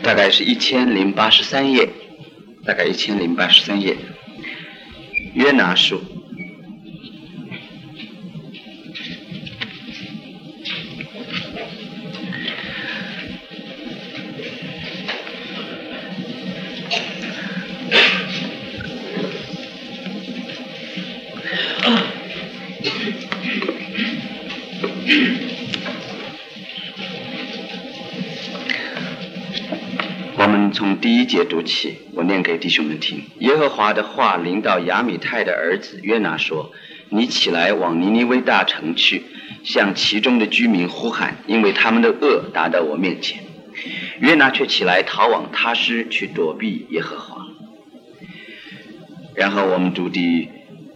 大概是1083页，大概1083页，约拿书。我们从第1节读起，我念给弟兄们听。耶和华的话临到亚米泰的儿子约拿说：你起来往尼尼微大城去，向其中的居民呼喊，因为他们的恶达到我面前。约拿却起来逃往他施去躲避耶和华。然后我们读第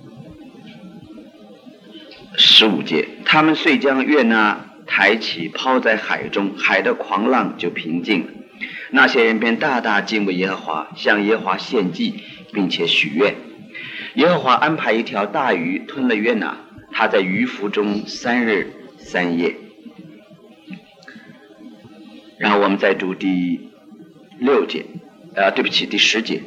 15节，他们遂将约拿抬起抛在海中，海的狂浪就平静了。那些人便大大敬畏耶和华，向耶和华献祭，并且许愿。耶和华安排一条大鱼吞了约拿，他在鱼腹中3日3夜。然后我们再读第6节，对不起，第10节，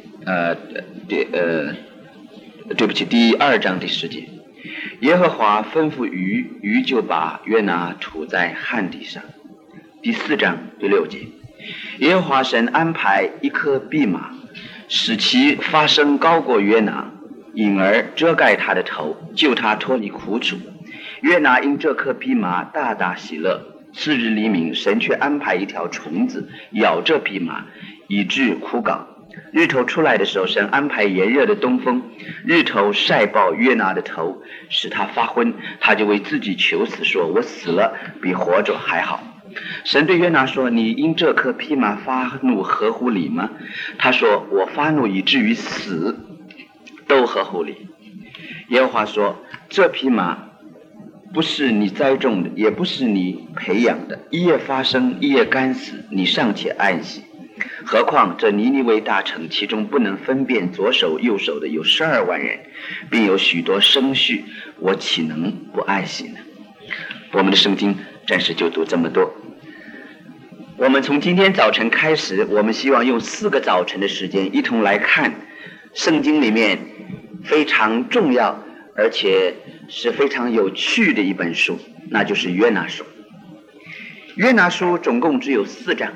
对不起，第2章第10节。耶和华吩咐鱼，鱼就把约拿吐在旱地上。第4章第6节。耶和华神安排一颗蓖麻，使其发声高过约拿，因而遮盖他的头，救他脱离苦楚。约拿因这颗蓖麻大大喜乐。次日黎明，神却安排一条虫子咬这蓖麻，以致枯槁。日头出来的时候，神安排炎热的东风，日头晒爆约拿的头，使他发昏，他就为自己求死，说：我死了比活着还好。神对约拿说：你因这颗蓖麻发怒合乎理吗？他说：我发怒以至于死都合乎理。耶和华说：这蓖麻不是你栽种的，也不是你培养的，一夜发生，一夜干死，你尚且爱惜。何况这尼尼微大城，其中不能分辨左手右手的有12万人，并有许多生畜，我岂能不爱惜呢？我们的圣经暂时就读这么多。我们从今天早晨开始，我们希望用4个早晨的时间一同来看圣经里面非常重要而且是非常有趣的一本书，那就是约拿书。约拿书总共只有4章，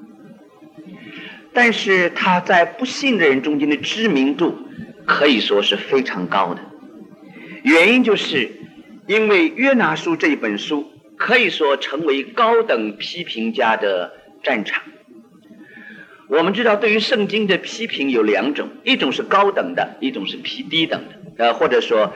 但是他在不信的人中间的知名度可以说是非常高的。原因就是因为约拿书这一本书可以说成为高等批评家的战场。我们知道对于圣经的批评有2种，一种是高等的，一种是低等的，或者说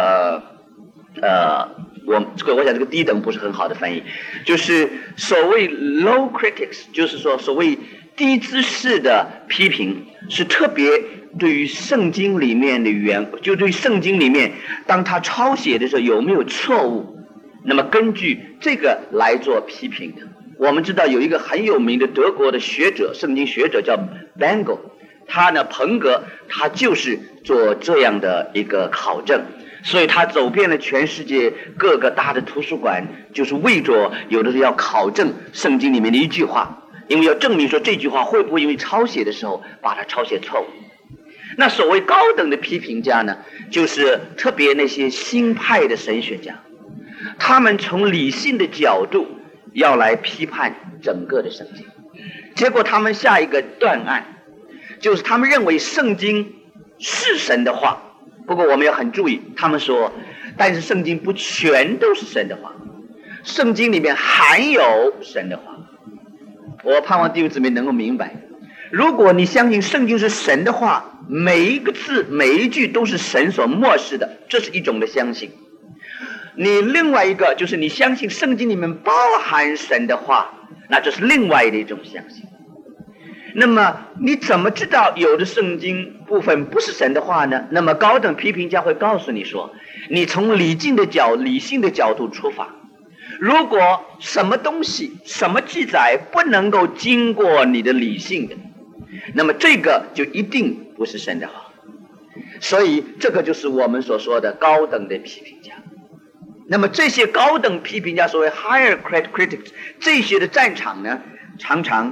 我想这个低等不是很好的翻译，就是所谓 low critics， 就是说所谓低姿势的批评，是特别对于圣经里面的就对于圣经里面当他抄写的时候有没有错误，那么根据这个来做批评的。我们知道有一个很有名的德国的学者，圣经学者叫 Bengel， 彭格，他就是做这样的一个考证，所以他走遍了全世界各个大的图书馆，就是为着有的时候要考证圣经里面的一句话，因为要证明说这句话会不会因为抄写的时候把它抄写错误。那所谓高等的批评家呢，就是特别那些新派的神学家，他们从理性的角度要来批判整个的圣经，结果他们下一个断案，就是他们认为圣经是神的话，不过我们要很注意，他们说但是圣经不全都是神的话，圣经里面含有神的话。我盼望弟兄姊妹能够明白，如果你相信圣经是神的话，每一个字每一句都是神所默示的，这是一种的相信。你另外一个就是你相信圣经里面包含神的话，那这是另外的一种相信。那么你怎么知道有的圣经部分不是神的话呢？那么高等批评家会告诉你说，你从理性的角度出发，如果什么东西什么记载不能够经过你的理性的，那么这个就一定不是神的话。所以这个就是我们所说的高等的批评家。那么这些高等批评家，所谓 higher critics， 这些的战场呢，常常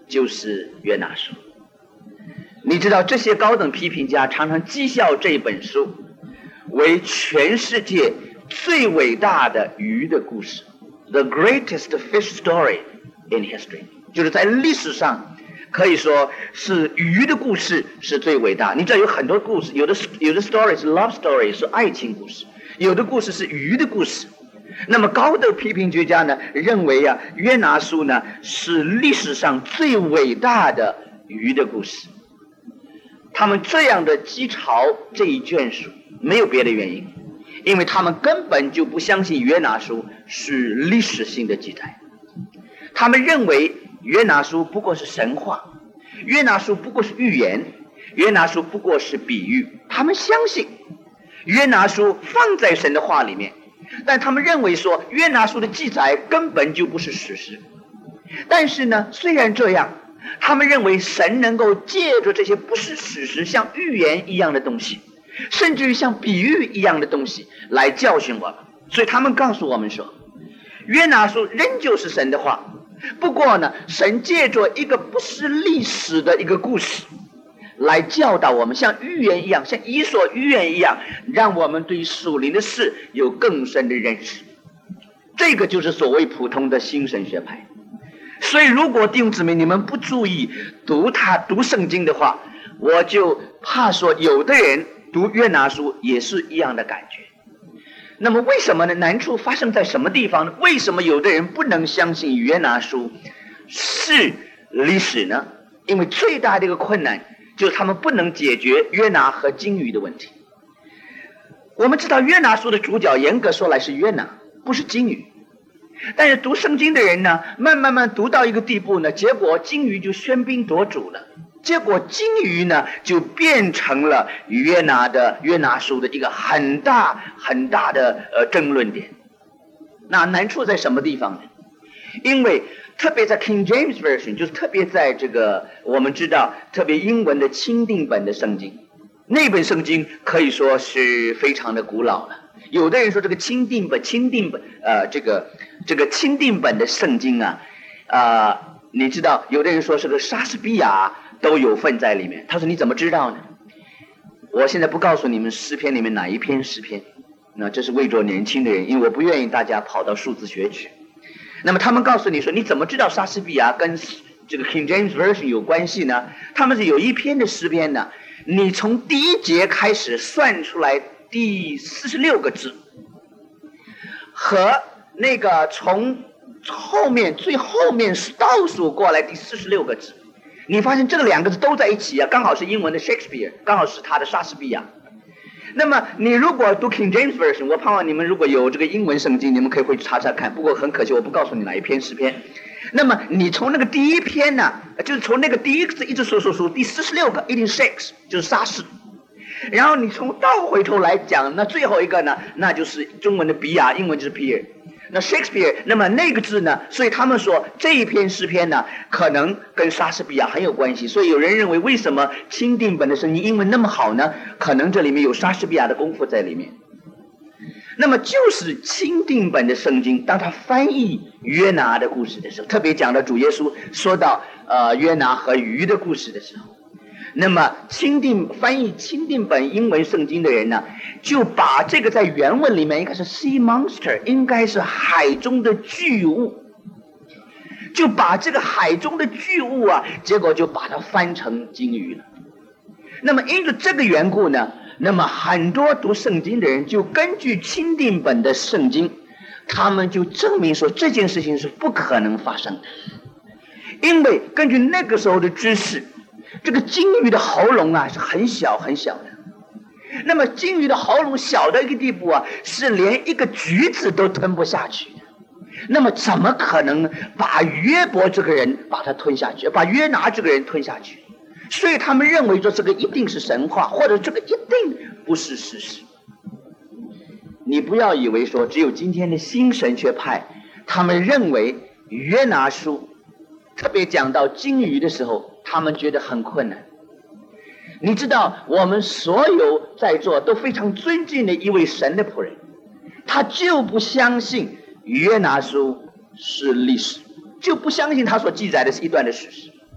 就是约拿书。你知道这些高等批评家常常讥笑这本书为全世界最伟大的鱼的故事 ，the greatest fish story in history， 就是在历史上可以说是鱼的故事是最伟大。你知道有很多故事，有的 story 是 love story 是爱情故事，有的故事是鱼的故事。那么高等批评学家呢认为啊，约拿书呢是历史上最伟大的鱼的故事。他们这样的讥嘲这一卷书没有别的原因，因为他们根本就不相信约拿书是历史性的记载。他们认为约拿书不过是神话，约拿书不过是预言，约拿书不过是比喻。他们相信约拿书放在神的话里面，但他们认为说约拿书的记载根本就不是史实。但是呢，虽然这样，他们认为神能够借着这些不是史实像预言一样的东西，甚至于像比喻一样的东西来教训我们。所以他们告诉我们说，约拿书仍旧是神的话，不过呢，神借着一个不是历史的一个故事来教导我们，像预言一样，像伊索寓言一样，让我们对属灵的事有更深的认识。这个就是所谓普通的新神学派。所以如果弟兄姊妹你们不注意读圣经的话，我就怕说有的人读约拿书也是一样的感觉。那么为什么呢？难处发生在什么地方呢？为什么有的人不能相信约拿书是历史呢？因为最大的一个困难就是他们不能解决约拿和鲸鱼的问题。我们知道约拿书的主角严格说来是约拿，不是鲸鱼。但是读圣经的人呢，慢慢读到一个地步呢，结果鲸鱼就喧宾夺主了，结果鲸鱼呢就变成了约拿书的一个很大的争论点。那难处在什么地方呢？因为特别在 King James Version， 就是特别在这个我们知道特别英文的钦定本的圣经，那本圣经可以说是非常的古老了。有的人说这个钦定本这个钦定本的圣经你知道有的人说是个莎士比亚都有份在里面。他说你怎么知道呢？我现在不告诉你们诗篇里面哪一篇诗篇，那这是为着年轻的人，因为我不愿意大家跑到数字学去。那么他们告诉你说你怎么知道莎士比亚跟这个 King James Version 有关系呢？他们是有一篇的诗篇呢，你从第一节开始算出来第46个字，和那个从最后面倒数过来第46个字，你发现这个两个字都在一起啊，刚好是英文的 Shakespeare， 刚好是他的莎士比亚。那么你如果读 King James Version， 我盼望你们如果有这个英文圣经，你们可以回去查查看，不过很可惜我不告诉你哪一篇诗篇。那么你从那个第一篇呢，就是从那个第一个字一直数第46个一定 Shakes， 就是莎士。然后你从倒回头来讲，那最后一个呢，那就是中文的比亚，英文就是 Pierre， 那 Shakespeare， 那么那个字呢，所以他们说这一篇诗篇呢可能跟莎士比亚很有关系。所以有人认为为什么钦定本的圣经英文那么好呢？可能这里面有莎士比亚的功夫在里面。那么就是钦定本的圣经，当他翻译约拿的故事的时候，特别讲到主耶稣说到约拿和鱼的故事的时候，那么翻译钦定本英文圣经的人呢，就把这个在原文里面应该是 sea monster， 应该是海中的巨物，就把这个海中的巨物结果就把它翻成鲸鱼了。那么因着这个缘故呢，那么很多读圣经的人就根据钦定本的圣经，他们就证明说这件事情是不可能发生的，因为根据那个时候的知识，这个鲸鱼的喉咙是很小很小的。那么鲸鱼的喉咙小到一个地步是连一个橘子都吞不下去的。那么怎么可能把约伯这个人把他吞下去，把约拿这个人吞下去？所以他们认为说这个一定是神话，或者这个一定不是事实。你不要以为说只有今天的新神学派他们认为约拿书特别讲到鲸鱼的时候他们觉得很困难。你知道我们所有在座都非常尊敬的一位神的仆人，他就不相信约拿书是历史，就不相信他所记载的是一段的史实。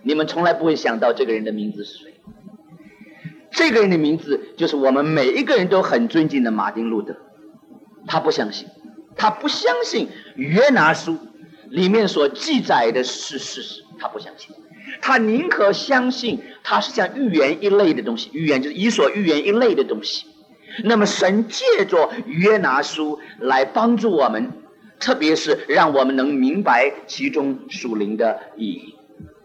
你们从来不会想到这个人的名字是谁。这个人的名字就是我们每一个人都很尊敬的马丁路德。他不相信，他不相信约拿书里面所记载的是事实，他不相信，他宁可相信它是像预言一类的东西，预言就是伊索寓言一类的东西。那么神借着约拿书来帮助我们，特别是让我们能明白其中属灵的意义。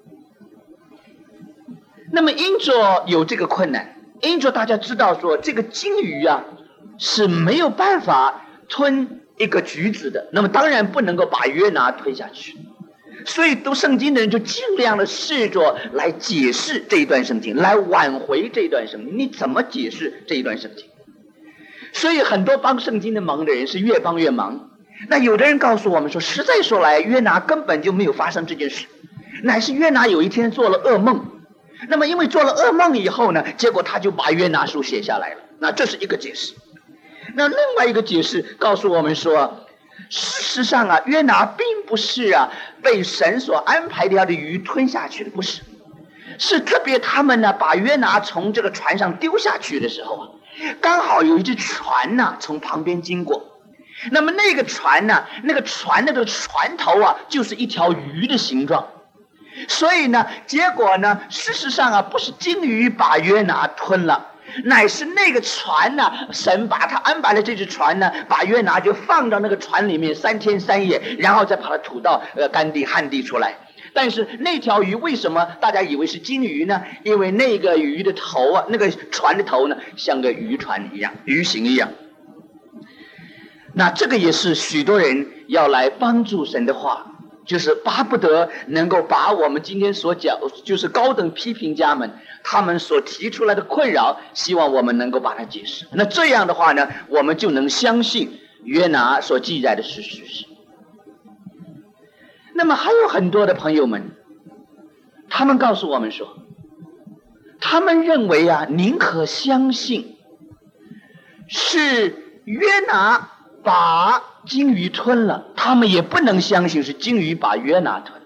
那么因着有这个困难，因着大家知道说这个鲸鱼啊是没有办法吞一个橘子的，那么当然不能够把约拿吞下去，所以读圣经的人就尽量的试着来解释这一段圣经，来挽回这一段圣经。你怎么解释这一段圣经？所以很多帮圣经的忙的人是越帮越忙。那有的人告诉我们说，实在说来约拿根本就没有发生这件事，乃是约拿有一天做了噩梦，那么因为做了噩梦以后呢，结果他就把约拿书写下来了。那这是一个解释。那另外一个解释告诉我们说，事实上啊，约拿并不是被神所安排掉的鱼吞下去的，不是，是特别他们呢把约拿从这个船上丢下去的时候啊，刚好有一只船呢从旁边经过，那么那个船呢，那个船的这个船头啊就是一条鱼的形状，所以呢，结果呢，事实上啊，不是鲸鱼把约拿吞了，乃是那个船呢，神把他安排了这只船呢，把约拿就放到那个船里面3天3夜，然后再把它吐到干地旱地出来。但是那条鱼为什么大家以为是鲸鱼呢？因为那个鱼的头啊，那个船的头呢，像个渔船一样，鱼形一样。那这个也是许多人要来帮助神的话，就是巴不得能够把我们今天所讲，就是高等批评家们他们所提出来的困扰，希望我们能够把它解释。那这样的话呢，我们就能相信约拿所记载的是事实。那么还有很多的朋友们，他们告诉我们说，他们认为宁可相信是约拿把鲸鱼吞了，他们也不能相信是鲸鱼把约拿吞了。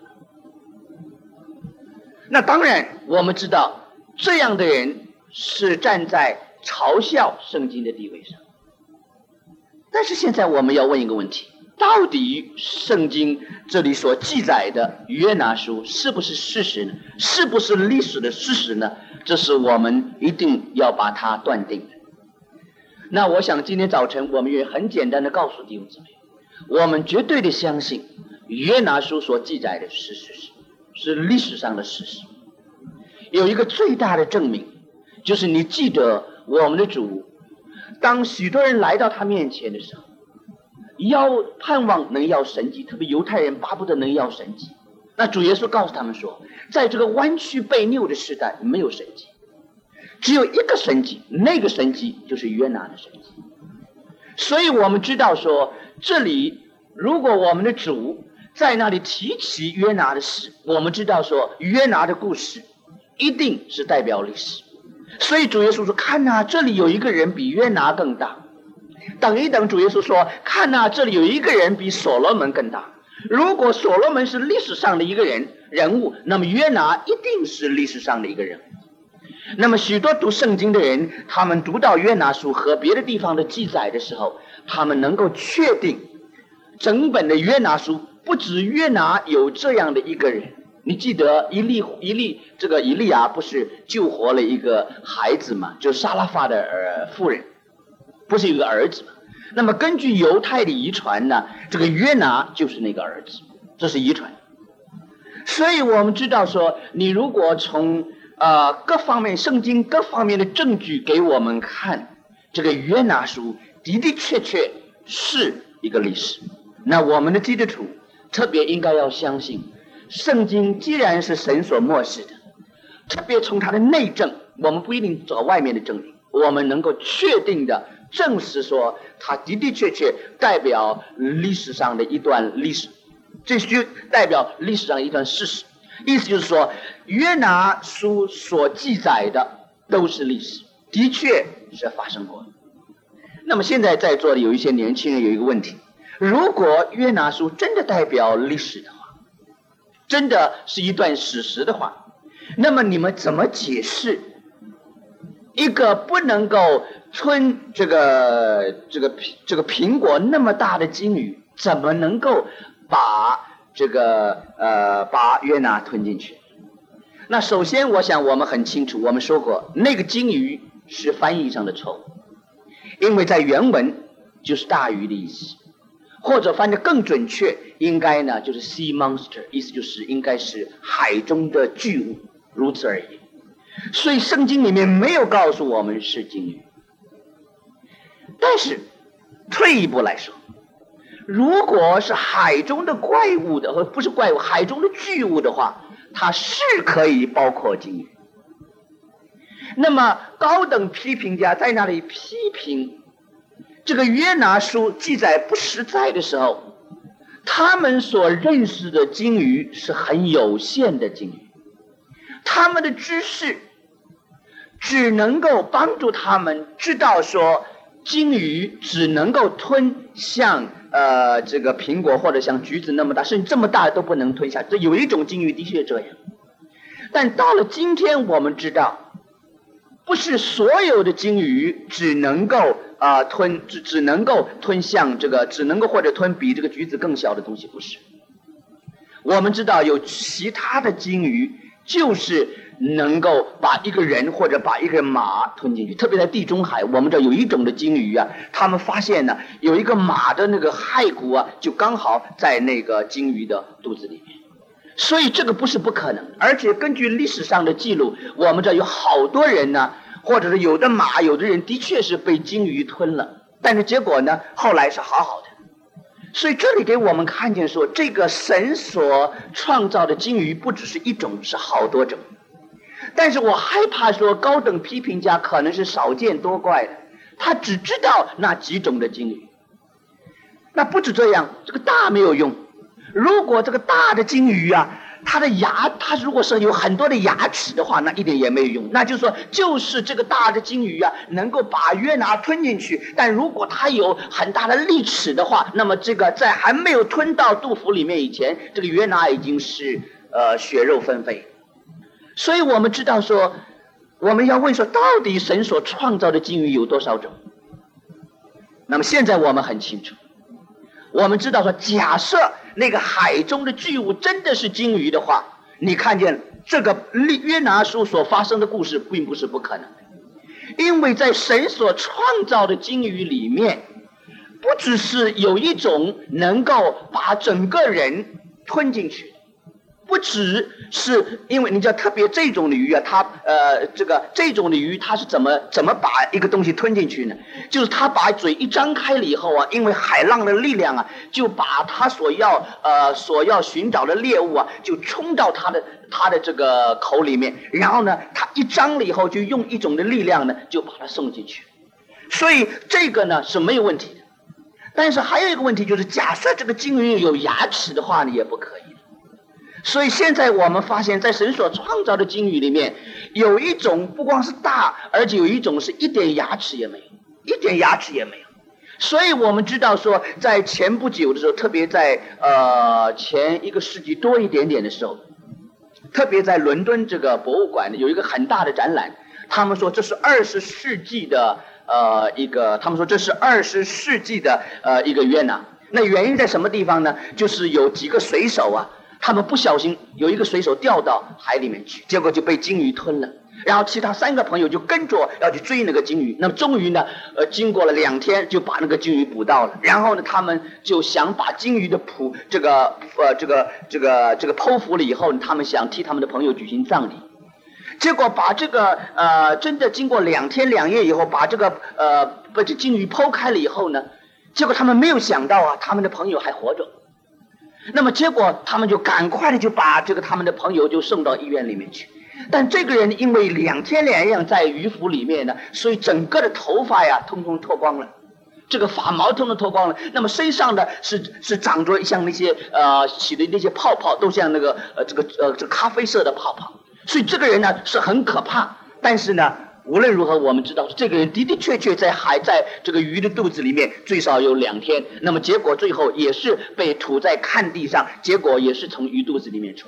那当然我们知道这样的人是站在嘲笑圣经的地位上。但是现在我们要问一个问题，到底圣经这里所记载的约拿书是不是事实呢？是不是历史的事实呢？这是我们一定要把它断定的。那我想今天早晨我们也很简单的告诉弟兄姊妹，我们绝对的相信约拿书所记载的是事实，是历史上的事实。有一个最大的证明，就是你记得我们的主，当许多人来到他面前的时候，盼望能要神迹，特别犹太人巴不得能要神迹。那主耶稣告诉他们说，在这个弯曲悖拗的时代没有神迹，只有一个神迹，那个神迹就是约拿的神迹。所以我们知道说，这里如果我们的主在那里提起约拿的事，我们知道说约拿的故事一定是代表历史。所以主耶稣说，看这里有一个人比约拿更大。等一等，主耶稣说，看这里有一个人比所罗门更大。如果所罗门是历史上的一个人物，那么约拿一定是历史上的一个人物。那么许多读圣经的人，他们读到约拿书和别的地方的记载的时候，他们能够确定整本的约拿书不止约拿有这样的一个人。你记得以利亚不是救活了一个孩子嘛，就是撒拉法的妇人，不是有个儿子嘛？那么根据犹太的遗传呢，这个约拿就是那个儿子，这是遗传。所以我们知道说，你如果从各方面圣经各方面的证据给我们看，这个约拿书的的确确是一个历史。那我们的基督徒特别应该要相信，圣经既然是神所默示的，特别从它的内证，我们不一定找外面的证明，我们能够确定的证实说，它的的确确代表历史上的一段历史，这就代表历史上一段事实。意思就是说，约拿书所记载的都是历史，的确是发生过。那么现在在座的有一些年轻人有一个问题，如果约拿书真的代表历史的话，真的是一段史实的话， 那么你们怎么解释一个不能够吞这个苹果那么大的鲸鱼，怎么能够把约拿吞进去？那首先我想我们很清楚，我们说过那个鲸鱼是翻译上的错误，因为在原文就是大鱼的意思，或者翻得更准确，应该呢就是 sea monster， 意思就是应该是海中的巨物，如此而已。所以圣经里面没有告诉我们是鲸鱼。但是退一步来说，如果是海中的怪物的，不是怪物，海中的巨物的话，它是可以包括鲸鱼。那么高等批评家在那里批评这个约拿书记载不实在的时候，他们所认识的鲸鱼是很有限的鲸鱼，他们的知识只能够帮助他们知道说鲸鱼只能够吞像这个苹果或者像橘子那么大，甚至这么大都不能吞下。这有一种鲸鱼的确这样，但到了今天我们知道，不是所有的鲸鱼只能够只能够吞像这个，只能够或者吞比这个橘子更小的东西，不是。我们知道有其他的鲸鱼就是能够把一个人或者把一个马吞进去，特别在地中海，我们这有一种的鲸鱼啊，他们发现呢有一个马的那个骸骨啊，就刚好在那个鲸鱼的肚子里面，所以这个不是不可能。而且根据历史上的记录，我们这有好多人呢，或者是有的马有的人的确是被鲸鱼吞了，但是结果呢后来是好好的。所以这里给我们看见说，这个神所创造的鲸鱼不只是一种，是好多种。但是我害怕说高等批评家可能是少见多怪的，他只知道那几种的鲸鱼。那不止这样，这个大没有用。如果这个大的鲸鱼啊，它如果是有很多的牙齿的话，那一点也没有用。那就是说，就是这个大的鲸鱼啊，能够把约拿吞进去。但如果它有很大的利齿的话，那么这个在还没有吞到肚腹里面以前，这个约拿已经是血肉纷飞。所以我们知道说，我们要问说，到底神所创造的鲸鱼有多少种？那么现在我们很清楚，我们知道说，假设那个海中的巨物真的是鲸鱼的话，你看见这个约拿书所发生的故事并不是不可能的，因为在神所创造的鲸鱼里面，不只是有一种能够把整个人吞进去，不只是因为你知道，特别这种的鱼啊，它这种的鱼它是怎么把一个东西吞进去呢？就是它把嘴一张开了以后啊，因为海浪的力量啊，就把它所要寻找的猎物啊，就冲到它的这个口里面，然后呢，它一张了以后，就用一种的力量呢，就把它送进去。所以这个呢是没有问题的。但是还有一个问题就是，假设这个鲸鱼有牙齿的话呢，也不可以。所以现在我们发现，在神所创造的鲸鱼里面，有一种不光是大，而且有一种是一点牙齿也没有，一点牙齿也没有。所以我们知道说，在前不久的时候，特别在前1个世纪多一点点的时候，特别在伦敦这个博物馆有一个很大的展览，他们说这是20世纪的他们说这是20世纪的一个约拿。那原因在什么地方呢？就是有几个水手啊，他们不小心有一个水手掉到海里面去，结果就被鲸鱼吞了。然后其他3个朋友就跟着要去追那个鲸鱼。那么终于呢，经过了2天就把那个鲸鱼捕到了。然后呢，他们就想把鲸鱼的剖腹了以后，他们想替他们的朋友举行葬礼。结果把这个真的经过2天2夜以后，把这鲸鱼剖开了以后呢，结果他们没有想到啊，他们的朋友还活着。那么结果他们就赶快的就把他们的朋友就送到医院里面去。但这个人因为2天2夜在鱼腹里面呢，所以整个的头发呀通通脱光了，这个发毛通通脱光了。那么身上的是长着像那些起的那些泡泡，都像那个这个咖啡色的泡泡。所以这个人呢是很可怕。但是呢，无论如何我们知道这个人的确在这个鱼的肚子里面最少有2天。那么结果最后也是被吐在旱地上，结果也是从鱼肚子里面出来。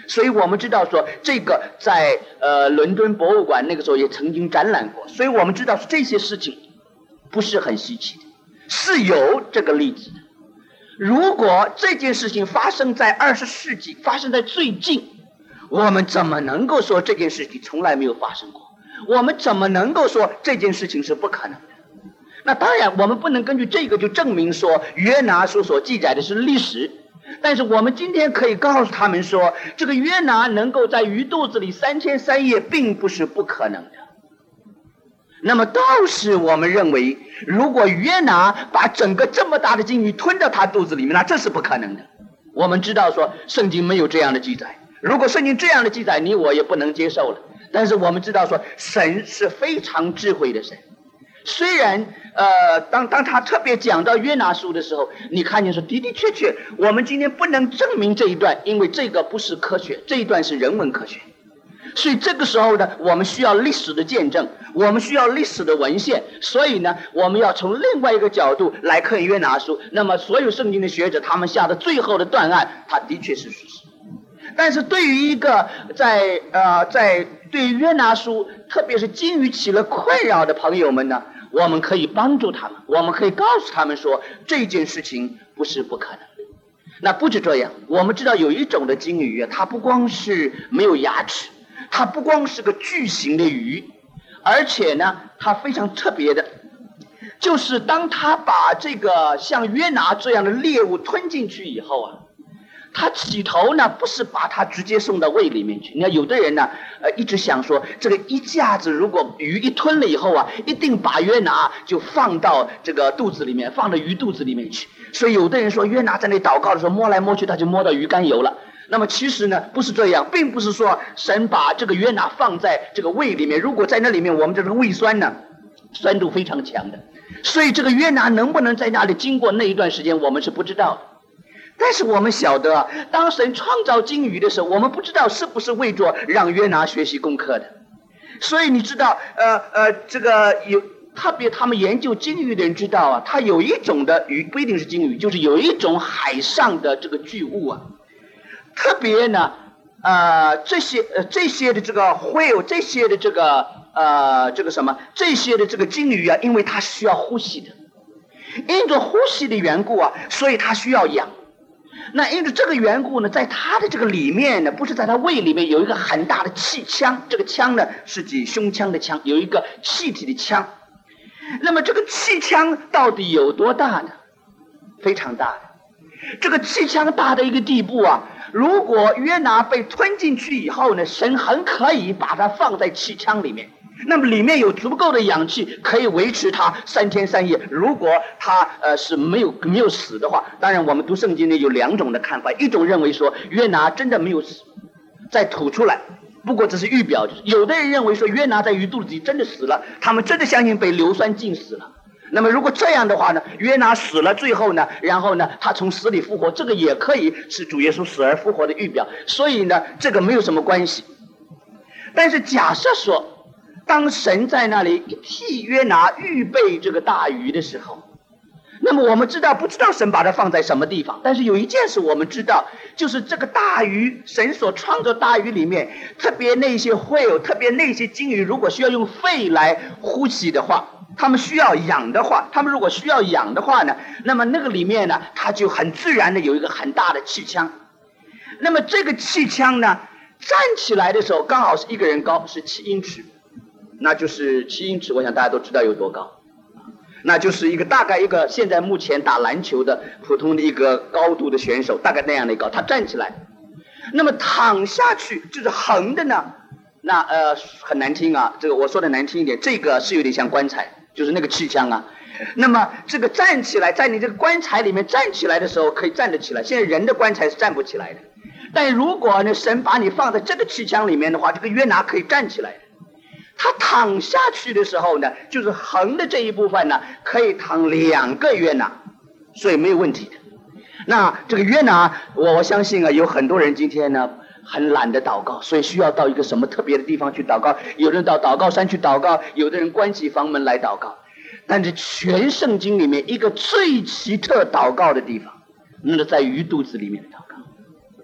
所以我们知道说这个在伦敦博物馆那个时候也曾经展览过，所以我们知道这些事情不是很稀奇的，是有这个例子的。如果这件事情发生在20世纪，发生在最近，我们怎么能够说这件事情从来没有发生过？我们怎么能够说这件事情是不可能的？那当然我们不能根据这个就证明说约拿书所记载的是历史，但是我们今天可以告诉他们说，这个约拿能够在鱼肚子里3天3夜并不是不可能的。那么倒是我们认为，如果约拿把整个这么大的鲸鱼吞到他肚子里面，那这是不可能的。我们知道说圣经没有这样的记载，如果圣经这样的记载，你我也不能接受了。但是我们知道说神是非常智慧的神，虽然当他特别讲到约拿书的时候，你看见说的的确确我们今天不能证明这一段，因为这个不是科学，这一段是人文科学。所以这个时候呢，我们需要历史的见证，我们需要历史的文献，所以呢我们要从另外一个角度来看约拿书。那么所有圣经的学者他们下的最后的断案，它的确是事实。但是对于一个对于约拿书特别是鲸鱼起了困扰的朋友们呢，我们可以帮助他们，我们可以告诉他们说这件事情不是不可能的。那不止这样，我们知道有一种的鲸鱼它不光是没有牙齿，它不光是个巨型的鱼，而且呢它非常特别的，就是当它把这个像约拿这样的猎物吞进去以后他起头呢不是把它直接送到胃里面去。你看有的人呢一直想说这个一下子如果鱼一吞了以后一定把约拿就放到这个肚子里面，放到鱼肚子里面去。所以有的人说约拿在那祷告的时候摸来摸去他就摸到鱼肝油了。那么其实呢不是这样，并不是说神把这个约拿放在这个胃里面，如果在那里面我们这个胃酸呢酸度非常强的，所以这个约拿能不能在那里经过那一段时间我们是不知道的。但是我们晓得当神创造鲸鱼的时候，我们不知道是不是为着让约拿学习功课的。所以你知道这个有特别他们研究鲸鱼的人知道它有一种的鱼，不一定是鲸鱼，就是有一种海上的这个巨物特别呢这些的这个whale，这些的这个这些的这个鲸鱼因为它需要呼吸的，因着呼吸的缘故所以它需要氧。那因着这个缘故呢，在它的这个里面呢，不是在它胃里面有一个很大的气腔，这个腔呢是指胸腔的腔，有一个气体的腔。那么这个气腔到底有多大呢？非常大的。这个气腔大的一个地步如果约拿被吞进去以后呢，神很可以把它放在气腔里面，那么里面有足够的氧气可以维持它3天3夜。如果它是没有死的话，当然我们读圣经呢有2种的看法，一种认为说约拿真的没有死，再吐出来，不过这是预表。有的人认为说约拿在鱼肚子里真的死了，他们真的相信被硫酸浸死了。那么如果这样的话呢，约拿死了，最后呢然后呢他从死里复活，这个也可以是主耶稣死而复活的预表。所以呢这个没有什么关系。但是假设说当神在那里替约拿预备这个大鱼的时候，那么我们不知道神把它放在什么地方，但是有一件事我们知道，就是这个大鱼，神所创造大鱼里面，特别那些whale，特别那些鲸鱼，如果需要用肺来呼吸的话，他们需要氧的话，他们如果需要氧的话呢，那么那个里面呢它就很自然的有一个很大的气腔。那么这个气腔呢站起来的时候刚好是一个人高，是7英尺，那就是7英尺，我想大家都知道有多高，那就是大概一个现在目前打篮球的普通的一个高度的选手，大概那样的高，他站起来。那么躺下去就是横的呢，那很难听这个我说的难听一点，这个是有点像棺材，就是那个气腔那么这个站起来，在你这个棺材里面站起来的时候可以站得起来，现在人的棺材是站不起来的。但如果呢神把你放在这个气腔里面的话，这个约拿可以站起来的。他躺下去的时候呢，就是横的这一部分呢可以躺2个约拿，所以没有问题的。那这个约拿我相信有很多人今天呢很懒得祷告，所以需要到一个什么特别的地方去祷告，有人到祷告山去祷告，有的人关起房门来祷告。但是全圣经里面一个最奇特祷告的地方，那在鱼肚子里面的祷告。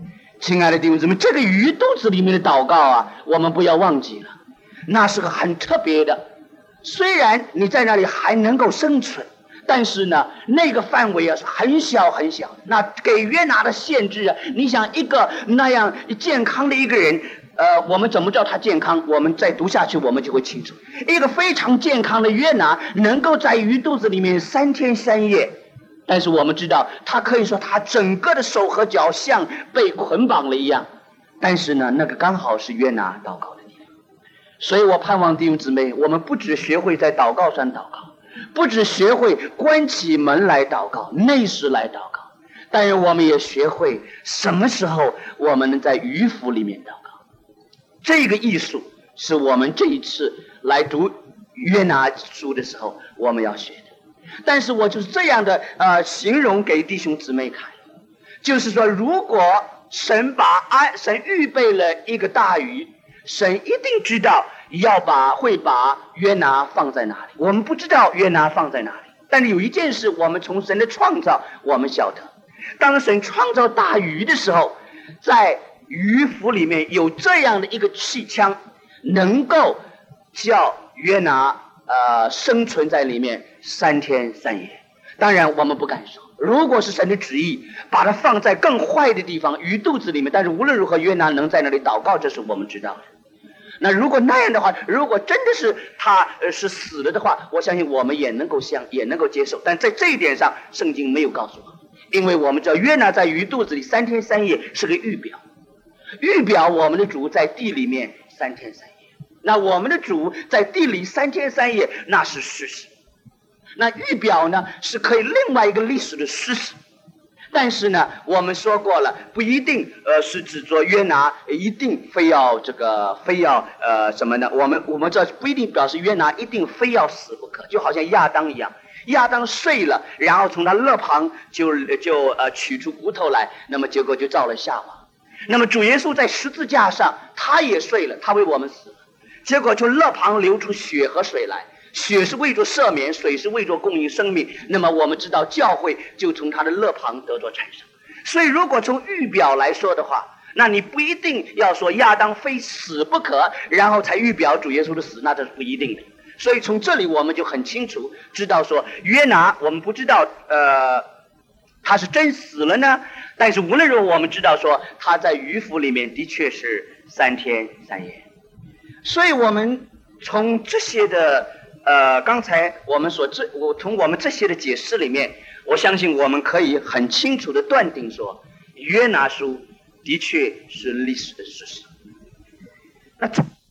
亲爱的弟兄姊妹，这个鱼肚子里面的祷告啊，我们不要忘记了，那是个很特别的。虽然你在那里还能够生存，但是呢，那个范围啊是很小很小。那给约拿的限制啊，你想一个那样健康的一个人，我们怎么知道他健康？我们再读下去，我们就会清楚。一个非常健康的约拿，能够在鱼肚子里面3天3夜，但是我们知道，他可以说他整个的手和脚像被捆绑了一样。但是呢，那个刚好是约拿祷告的地方。所以我盼望弟兄姊妹，我们不只学会在祷告上祷告，不只学会关起门来祷告，内室来祷告，但是我们也学会什么时候我们能在鱼腹里面祷告。这个艺术是我们这一次来读约拿书的时候我们要学的。但是我就是这样的形容给弟兄姊妹看，就是说，如果神预备了一个大鱼，神一定知道会把约拿放在哪里。我们不知道约拿放在哪里，但是有一件事，我们从神的创造我们晓得，当神创造大鱼的时候，在鱼腹里面有这样的一个气腔，能够叫约拿生存在里面3天3夜。当然我们不敢说，如果是神的旨意把它放在更坏的地方，鱼肚子里面，但是无论如何约拿能在那里祷告，这是我们知道的。那如果那样的话，如果真的是他是死了的话，我相信我们也能够接受。但在这一点上圣经没有告诉我们，因为我们知道约拿在鱼肚子里3天3夜是个预表，预表我们的主在地里面3天3夜。那我们的主在地里3天3夜，那是事实。那预表呢，是可以另外一个历史的事实。但是呢，我们说过了，不一定是指着约拿一定非要什么呢？我们这不一定表示约拿一定非要死不可，就好像亚当一样，亚当睡了，然后从他肋旁就取出骨头来，那么结果就造了夏娃。那么主耶稣在十字架上，他也睡了，他为我们死了，结果从肋旁流出血和水来。血是为着赦免，水是为着供应生命。那么我们知道教会就从他的肋旁得着产生。所以如果从预表来说的话，那你不一定要说亚当非死不可，然后才预表主耶稣的死，那这是不一定的。所以从这里我们就很清楚知道说，约拿我们不知道他是真死了呢，但是无论如何我们知道说他在鱼腹里面的确是3天3夜。所以我们从这些的刚才从我们这些的解释里面，我相信我们可以很清楚的断定说，约拿书的确是历史的事实。那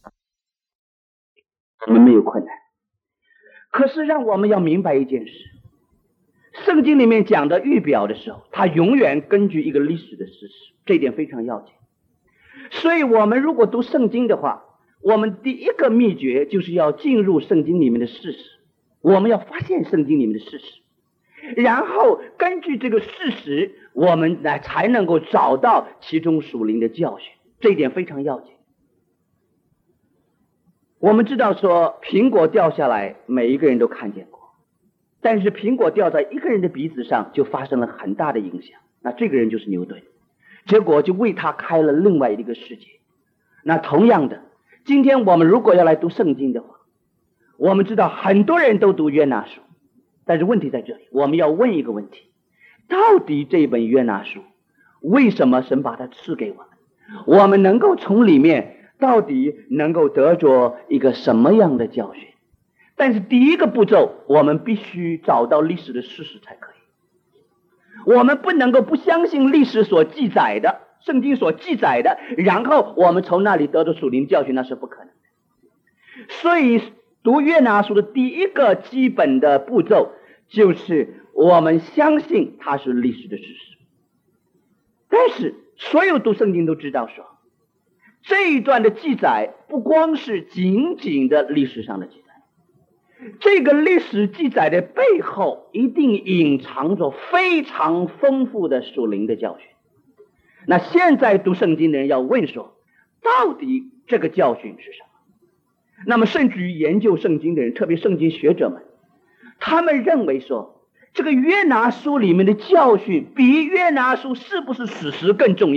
我们没有困难，可是让我们要明白一件事，圣经里面讲的预表的时候，它永远根据一个历史的事实，这一点非常要紧。所以我们如果读圣经的话，我们第一个秘诀就是要进入圣经里面的事实，我们要发现圣经里面的事实，然后根据这个事实，我们才能够找到其中属灵的教训，这一点非常要紧。我们知道说苹果掉下来每一个人都看见过，但是苹果掉在一个人的鼻子上就发生了很大的影响，那这个人就是牛顿，结果就为他开了另外一个世界。那同样的，今天我们如果要来读圣经的话，我们知道很多人都读约拿书，但是问题在这里，我们要问一个问题，到底这本约拿书为什么神把它赐给我们，我们能够从里面到底能够得着一个什么样的教训。但是第一个步骤，我们必须找到历史的事实才可以。我们不能够不相信历史所记载的，圣经所记载的，然后我们从那里得到属灵教训，那是不可能的。所以读约拿书的第一个基本的步骤就是我们相信它是历史的事实。但是所有读圣经都知道说，这一段的记载不光是仅仅的历史上的记载，这个历史记载的背后一定隐藏着非常丰富的属灵的教训。那现在读圣经的人要问说，到底这个教训是什么？那么甚至于研究圣经的人，特别圣经学者们，他们认为说，这个约拿书里面的教训比约拿书是不是史实更重要。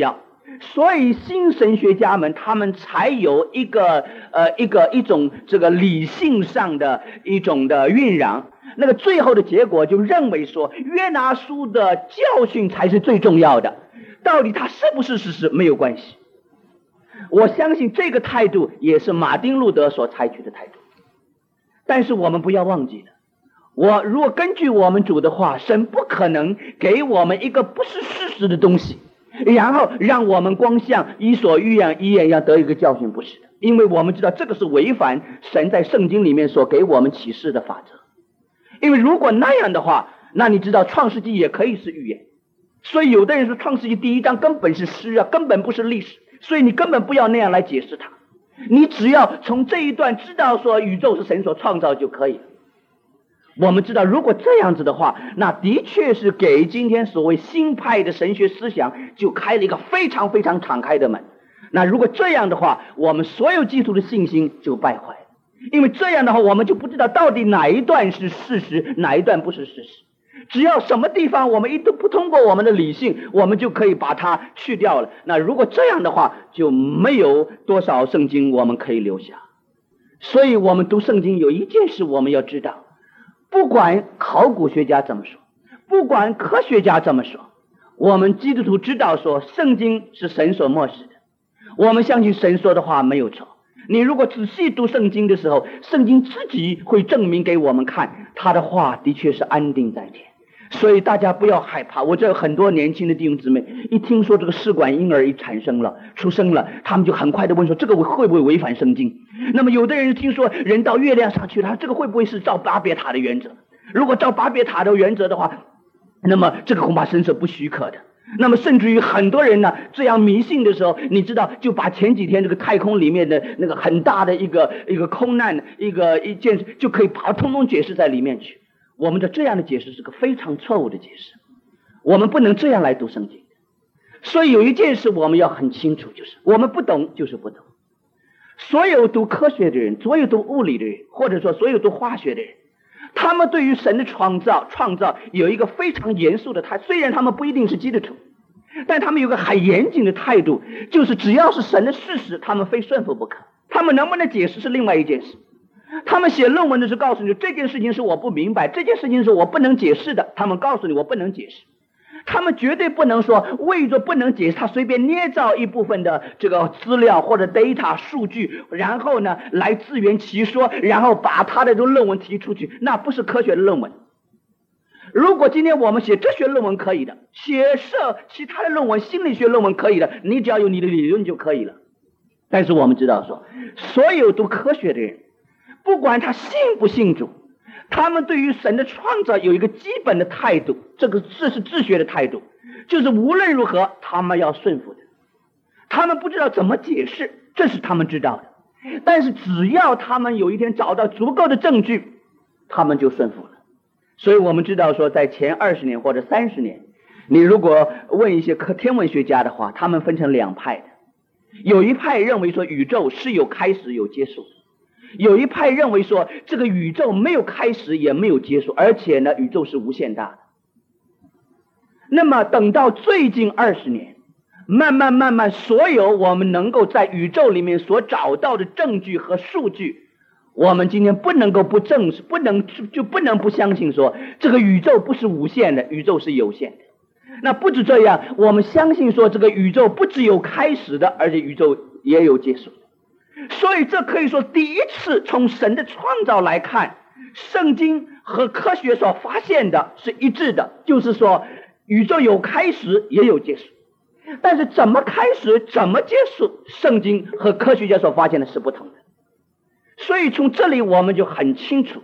所以新神学家们他们才有一种这个理性上的一种的酝酿，那个最后的结果就认为说约拿书的教训才是最重要的，到底它是不是事实没有关系。我相信这个态度也是马丁路德所采取的态度。但是我们不要忘记了，如果根据我们主的话，神不可能给我们一个不是事实的东西，然后让我们光像伊索寓言一样得一个教训，不是的。因为我们知道这个是违反神在圣经里面所给我们启示的法则。因为如果那样的话，那你知道创世纪也可以是预言。所以有的人说创世纪第1章根本是诗啊，根本不是历史，所以你根本不要那样来解释它。你只要从这一段知道说宇宙是神所创造就可以了。我们知道如果这样子的话，那的确是给今天所谓新派的神学思想就开了一个非常非常敞开的门。那如果这样的话，我们所有基督的信心就败坏了。因为这样的话我们就不知道到底哪一段是事实，哪一段不是事实。只要什么地方我们不通过我们的理性，我们就可以把它去掉了。那如果这样的话，就没有多少圣经我们可以留下。所以我们读圣经有一件事我们要知道，不管考古学家怎么说，不管科学家怎么说，我们基督徒知道说圣经是神所默示的，我们相信神说的话没有错。你如果仔细读圣经的时候，圣经自己会证明给我们看，他的话的确是安定在天。所以大家不要害怕。我这有很多年轻的弟兄姊妹，一听说这个试管婴儿一出生了，他们就很快的问说这个会不会违反圣经。那么有的人听说人到月亮上去了，这个会不会是照巴别塔的原则。如果照巴别塔的原则的话，那么这个恐怕神是不许可的。那么甚至于很多人呢这样迷信的时候，你知道就把前几天这个太空里面的那个很大的一个空难一件事就可以把它通通解释在里面去。我们的这样的解释是个非常错误的解释，我们不能这样来读圣经。所以有一件事我们要很清楚，就是我们不懂就是不懂。所有读科学的人，所有读物理的人，或者说所有读化学的人，他们对于神的创造有一个非常严肃的态度。虽然他们不一定是基督徒，但他们有个很严谨的态度，就是只要是神的事实他们非顺服不可。他们能不能解释是另外一件事。他们写论文的时候告诉你这件事情是我不明白，这件事情是我不能解释的，他们告诉你我不能解释。他们绝对不能说为着不能解释，他随便捏造一部分的这个资料或者 data 数据，然后呢来自圆其说，然后把他的这个论文提出去，那不是科学的论文。如果今天我们写哲学论文可以的，写其他的论文心理学论文可以的，你只要有你的理论就可以了。但是我们知道说所有读科学的人，不管他信不信主，他们对于神的创造有一个基本的态度，这是治学的态度，就是无论如何他们要顺服的。他们不知道怎么解释，这是他们知道的，但是只要他们有一天找到足够的证据，他们就顺服了。所以我们知道说在前20年或者30年，你如果问一些天文学家的话，他们分成2派的。有一派认为说宇宙是有开始有结束，有一派认为说这个宇宙没有开始也没有结束，而且呢宇宙是无限大的。那么等到最近20年，慢慢所有我们能够在宇宙里面所找到的证据和数据，我们今天不能够不证实，不能不相信说这个宇宙不是无限的，宇宙是有限的。那不止这样，我们相信说这个宇宙不只有开始的，而且宇宙也有结束的。所以这可以说第一次从神的创造来看，圣经和科学所发现的是一致的，就是说宇宙有开始也有结束。但是怎么开始怎么结束，圣经和科学家所发现的是不同的。所以从这里我们就很清楚，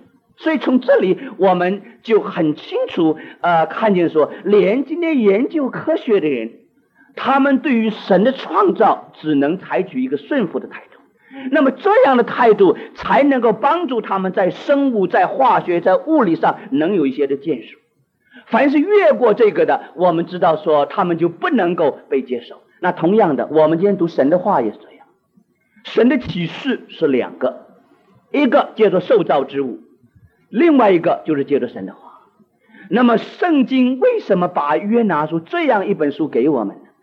看见说连今天研究科学的人，他们对于神的创造只能采取一个顺服的态度。那么这样的态度才能够帮助他们在生物在化学在物理上能有一些的建树。凡是越过这个的，我们知道说他们就不能够被接受。那同样的，我们今天读神的话也是这样。神的启示是2个，一个叫做受造之物，另外一个就是借着神的话。那么圣经为什么把约拿书这样一本书给我们呢？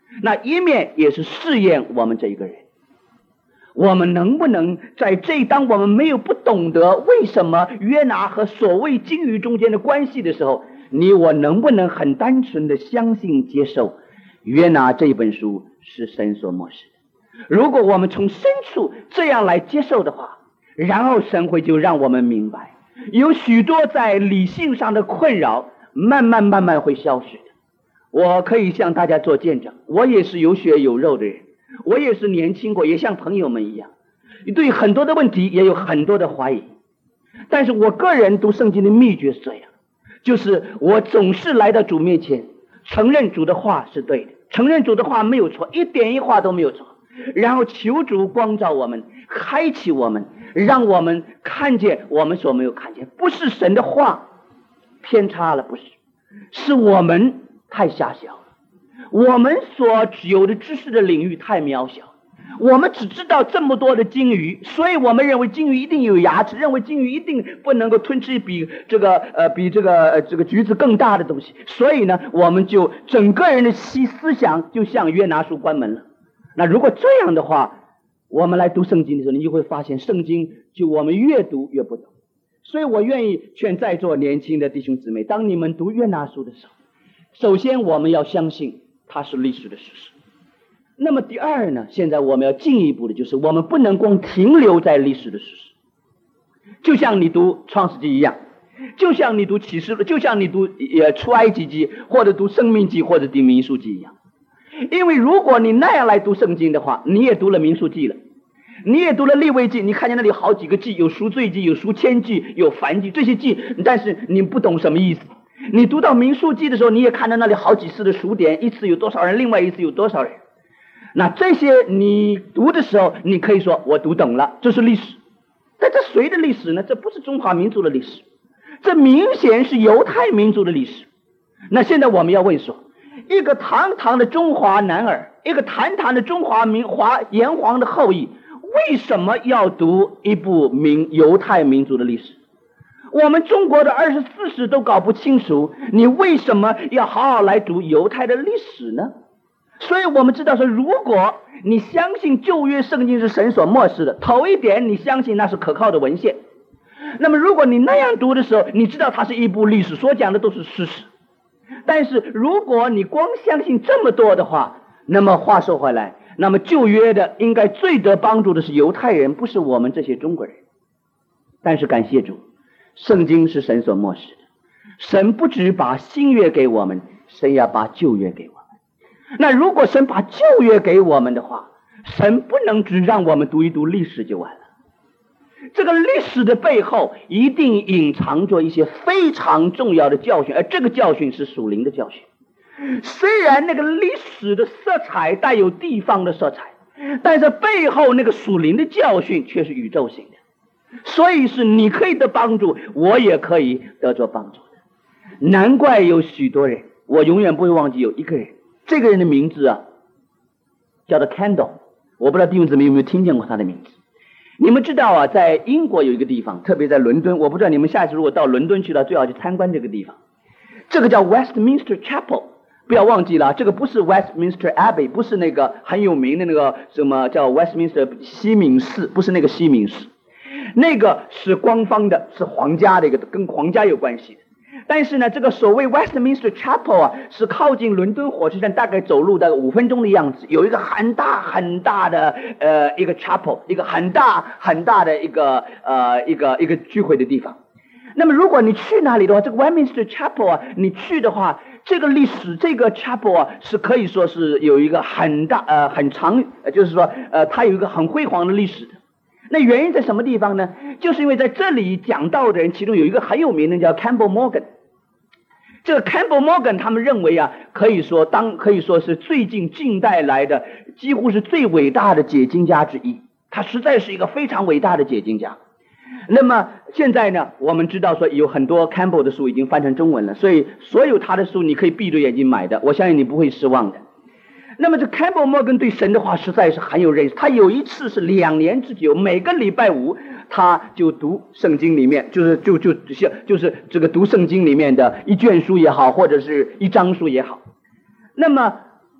那一面也是试验我们这一个人，我们能不能在当我们没有不懂得为什么约拿和所谓鲸鱼中间的关系的时候，你我能不能很单纯的相信接受约拿这本书是神所默示的？如果我们从深处这样来接受的话，然后神会就让我们明白，有许多在理性上的困扰慢慢会消失的。我可以向大家做见证，我也是有血有肉的人，我也是年轻过，也像朋友们一样，对很多的问题也有很多的怀疑。但是我个人读圣经的秘诀是这样，就是我总是来到主面前，承认主的话是对的，承认主的话没有错，一点一画都没有错，然后求主光照我们，开启我们，让我们看见我们所没有看见。不是神的话偏差了，不是，是我们太狭小了，我们所有的知识的领域太渺小，我们只知道这么多的鲸鱼，所以我们认为鲸鱼一定有牙齿，认为鲸鱼一定不能够吞吃比这个橘子更大的东西，所以呢，我们就整个人的思想就向约拿书关门了。那如果这样的话，我们来读圣经的时候，你就会发现圣经就我们越读越不懂。所以我愿意劝在座年轻的弟兄姊妹，当你们读约拿书的时候，首先我们要相信它是历史的事实。那么第二呢，现在我们要进一步的，就是我们不能光停留在历史的事实，就像你读创世纪一样，就像你读启示录，就像你读出埃及记，或者读生命记，或者读民数记一样。因为如果你那样来读圣经的话，你也读了民数记了，你也读了利未记，你看见那里有好几个记，有赎罪记，有赎愆记，有燔祭，这些记，但是你不懂什么意思。你读到民数记的时候，你也看到那里好几次的数点，一次有多少人，另外一次有多少人。那这些你读的时候，你可以说我读懂了，这是历史。但这谁的历史呢？这不是中华民族的历史，这明显是犹太民族的历史。那现在我们要问说，一个堂堂的中华男儿，一个堂堂的中华炎黄的后裔，为什么要读一部犹太民族的历史？我们中国的24史都搞不清楚，你为什么要好好来读犹太的历史呢？所以我们知道说，如果你相信旧约圣经是神所默示的，头一点你相信那是可靠的文献，那么如果你那样读的时候，你知道它是一部历史，所讲的都是事实。但是如果你光相信这么多的话，那么话说回来，那么旧约的应该最得帮助的是犹太人，不是我们这些中国人。但是感谢主，圣经是神所默示的，神不只把新约给我们，神要把旧约给我们。那如果神把旧约给我们的话，神不能只让我们读一读历史就完了，这个历史的背后一定隐藏着一些非常重要的教训，而这个教训是属灵的教训。虽然那个历史的色彩带有地方的色彩，但是背后那个属灵的教训却是宇宙性的。所以是你可以得帮助，我也可以得着帮助的。难怪有许多人，我永远不会忘记有一个人，这个人的名字啊叫做 Kendall， 我不知道弟兄姊妹有没有听见过他的名字。你们知道啊，在英国有一个地方，特别在伦敦，我不知道你们下次如果到伦敦去了，最好去参观这个地方。这个叫 Westminster Chapel， 不要忘记了，这个不是 Westminster Abbey， 不是那个很有名的那个什么叫 Westminster 西敏寺，不是那个西敏寺，那个是官方的，是皇家的一个，跟皇家有关系的。但是呢，这个所谓 Westminster Chapel 啊，是靠近伦敦火车站，大概走路大概5分钟的样子，有一个很大很大的一个 chapel， 一个很大很大的一个聚会的地方。那么如果你去那里的话，这个 Westminster Chapel 啊，你去的话，这个历史，这个 chapel 啊，是可以说是有一个很大很长，就是说它有一个很辉煌的历史的。那原因在什么地方呢？就是因为在这里讲道的人，其中有一个很有名的叫 Campbell Morgan。这个 Campbell Morgan 他们认为啊，可以说是最近代来的几乎是最伟大的解经家之一，他实在是一个非常伟大的解经家。那么现在呢，我们知道说有很多 Campbell 的书已经翻成中文了，所以所有他的书你可以闭着眼睛买的，我相信你不会失望的。那么这 Campbell Morgan 对神的话实在是很有认识，他有一次是2年之久，每个礼拜五他就读圣经里面，就是这个读圣经里面的一卷书也好，或者是一章书也好。那么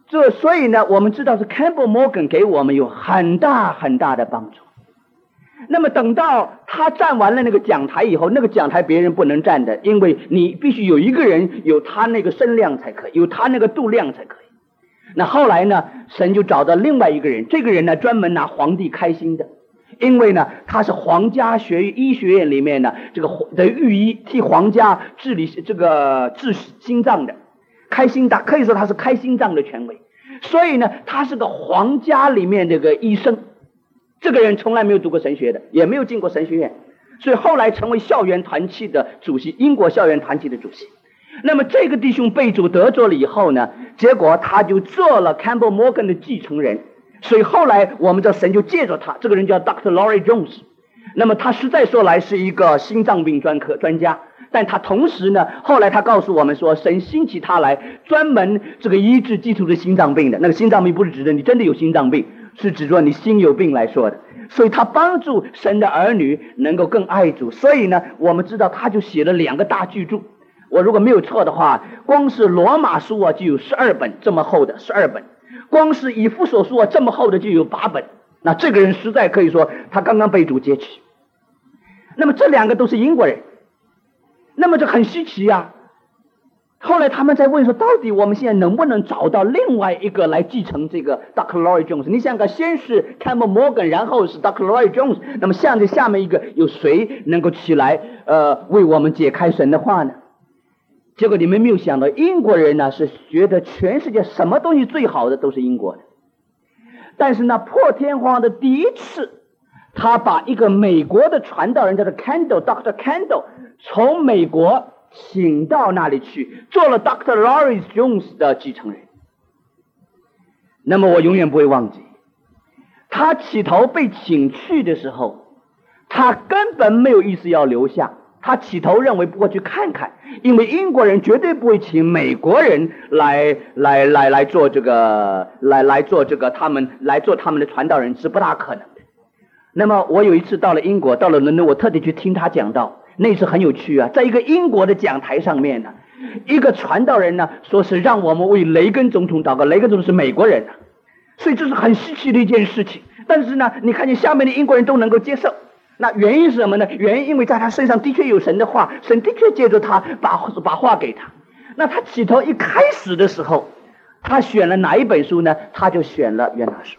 所以呢，我们知道是 Campbell Morgan 给我们有很大很大的帮助。那么等到他站完了那个讲台以后，那个讲台别人不能站的，因为你必须有一个人有他那个声量才可以，有他那个度量才可以。那后来呢，神就找到另外一个人，这个人呢专门拿皇帝开心的，因为呢他是皇家医学院里面呢这个的御医，替皇家治心脏的，开心大，可以说他是开心脏的权威。所以呢他是个皇家里面这个医生，这个人从来没有读过神学的，也没有进过神学院，所以后来成为校园团契的主席，英国校园团契的主席。那么这个弟兄被主得着了以后呢，结果他就做了 Campbell Morgan 的继承人，所以后来我们知道神就借着他，这个人叫 Dr. Laurie Jones。 那么他实在说来是一个心脏病专家，但他同时呢，后来他告诉我们说，神兴起他来专门这个医治基督的心脏病的。那个心脏病不是指的你真的有心脏病，是指着你心有病来说的。所以他帮助神的儿女能够更爱主，所以呢我们知道他就写了2个大巨著。我如果没有错的话，光是罗马书啊就有12本这么厚的12本，光是以弗所书啊这么厚的就有8本。那这个人实在可以说他刚刚被主接取。那么这2个都是英国人，那么这很稀奇啊。后来他们在问说，到底我们现在能不能找到另外一个来继承这个 Dr. Laurie Jones？ 你想看，先是 Campbell Morgan， 然后是 Dr. Laurie Jones， 那么下面一个有谁能够起来为我们解开神的话呢？结果你们没有想到，英国人呢是觉得全世界什么东西最好的都是英国的。但是呢破天荒的第一次，他把一个美国的传道人叫做 Dr. Kendall 从美国请到那里去，做了 Dr. Laurie Jones 的继承人。那么我永远不会忘记，他起头被请去的时候，他根本没有意思要留下，他起头认为不过去看看，因为英国人绝对不会请美国人来做这个他们的传道人，是不大可能的。那么我有一次到了英国，到了伦敦，我特地去听他讲道，那次很有趣啊。在一个英国的讲台上面呢，一个传道人呢说是让我们为雷根总统祷告，雷根总统是美国人啊，所以这是很稀奇的一件事情。但是呢你看见下面的英国人都能够接受，那原因是什么呢？原因因为在他身上的确有神的话，神的确借着他把话给他。那他起头一开始的时候，他选了哪一本书呢？他就选了约拿书。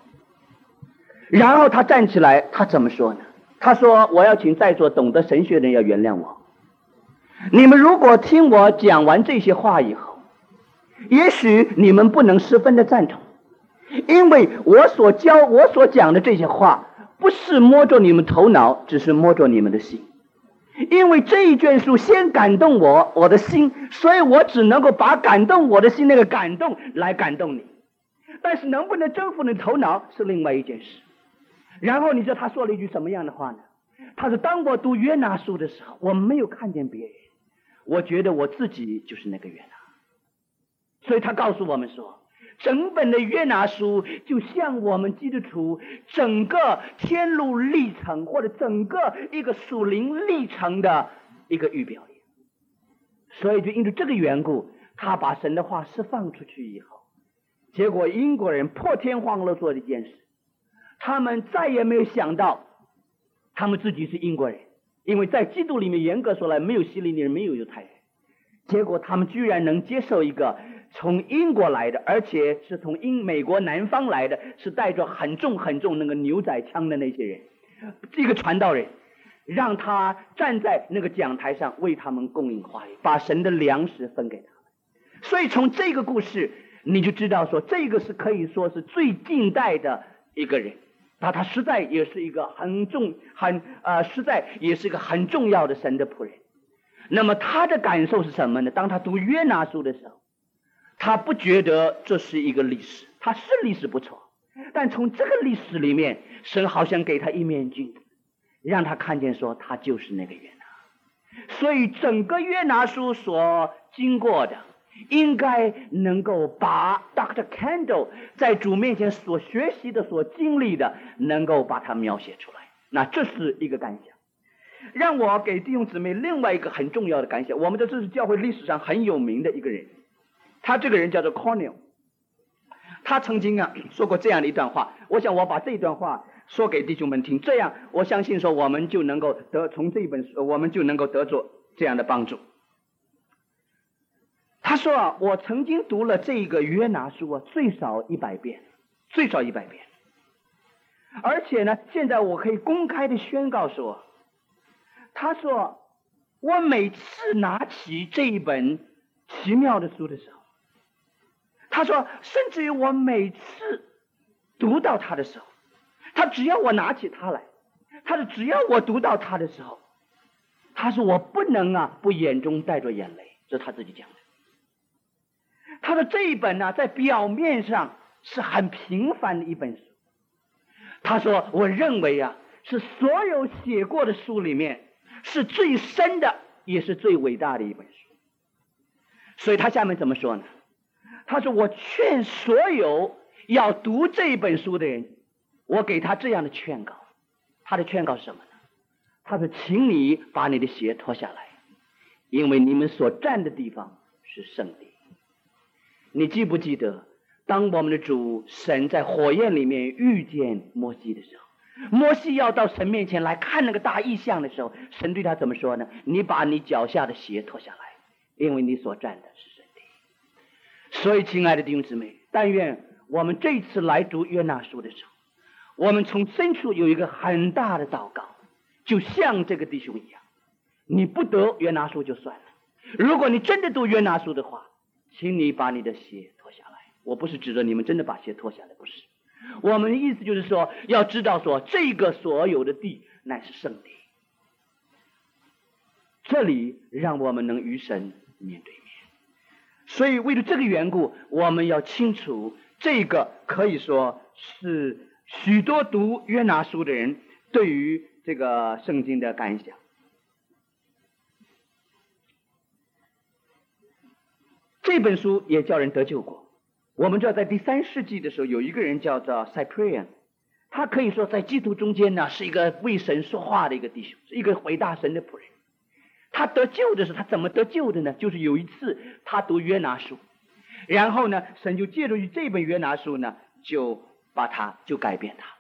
然后他站起来，他怎么说呢？他说，我要请在座懂得神学的人要原谅我，你们如果听我讲完这些话以后，也许你们不能十分的赞同，因为我所讲的这些话不是摸着你们头脑，只是摸着你们的心。因为这一卷书先感动我的心，所以我只能够把感动我的心那个感动来感动你，但是能不能征服你的头脑是另外一件事。然后你知道他说了一句什么样的话呢？他说，当我读约拿书的时候，我没有看见别人，我觉得我自己就是那个约拿。所以他告诉我们说，整本的约拿书就像我们基督徒整个天路历程，或者整个一个属灵历程的一个预表一样。所以就因为这个缘故，他把神的话释放出去以后，结果英国人破天荒地做了一件事，他们再也没有想到他们自己是英国人，因为在基督里面严格说来没有希利尼人，没有犹太人。结果他们居然能接受一个从英国来的，而且是从美国南方来的，是带着很重那个牛仔枪的那些人，这个传道人，让他站在那个讲台上为他们供应话语，把神的粮食分给他们。所以从这个故事你就知道说，这个是可以说是最近代的一个人，他实在也是一个实在也是一个很重要的神的仆人。那么他的感受是什么呢？当他读约拿书的时候，他不觉得这是一个历史，他是历史不错，但从这个历史里面，神好像给他一面镜子，让他看见说他就是那个约拿。所以整个约拿书所经过的，应该能够把 Dr. Kendall 在主面前所学习的、所经历的，能够把它描写出来。那这是一个感想。让我给弟兄姊妹另外一个很重要的感想，我们这是教会历史上很有名的一个人，他这个人叫做 Cornell。 他曾经说过这样的一段话，我想我把这段话说给弟兄们听，这样我相信说我们就能够从这本书我们就能够得着这样的帮助。他说我曾经读了这个约拿书最少100遍，最少100遍。而且呢，现在我可以公开的宣告说，他说我每次拿起这一本奇妙的书的时候，他说甚至于我每次读到它的时候，他只要我拿起它来，他说只要我读到它的时候，他说我不能不眼中带着眼泪，这是他自己讲的。他说这一本在表面上是很平凡的一本书，他说我认为是所有写过的书里面是最深的也是最伟大的一本书。所以他下面怎么说呢？他说我劝所有要读这一本书的人，我给他这样的劝告。他的劝告是什么呢？他说请你把你的鞋脱下来，因为你们所站的地方是圣地。你记不记得当我们的主神在火焰里面遇见摩西的时候，摩西要到神面前来看那个大异象的时候，神对他怎么说呢？你把你脚下的鞋脱下来，因为你所站的是圣地。所以亲爱的弟兄姊妹，但愿我们这次来读约拿书的时候，我们从深处有一个很大的祷告，就像这个弟兄一样，你不得约拿书就算了，如果你真的读约拿书的话，请你把你的鞋脱下来。我不是指着你们真的把鞋脱下来，不是，我们的意思就是说，要知道说这个所有的地乃是圣地，这里让我们能与神面对面。所以为了这个缘故，我们要清楚，这个可以说是许多读约拿书的人对于这个圣经的感想。这本书也叫人得救过。我们知道在第3世纪的时候，有一个人叫做 Cyprian， 他可以说在基督中间呢是一个为神说话的一个弟兄，是一个伟大神的仆人。他得救的时候，他怎么得救的呢？就是有一次他读约拿书，然后呢神就借助于这本约拿书呢就改变他。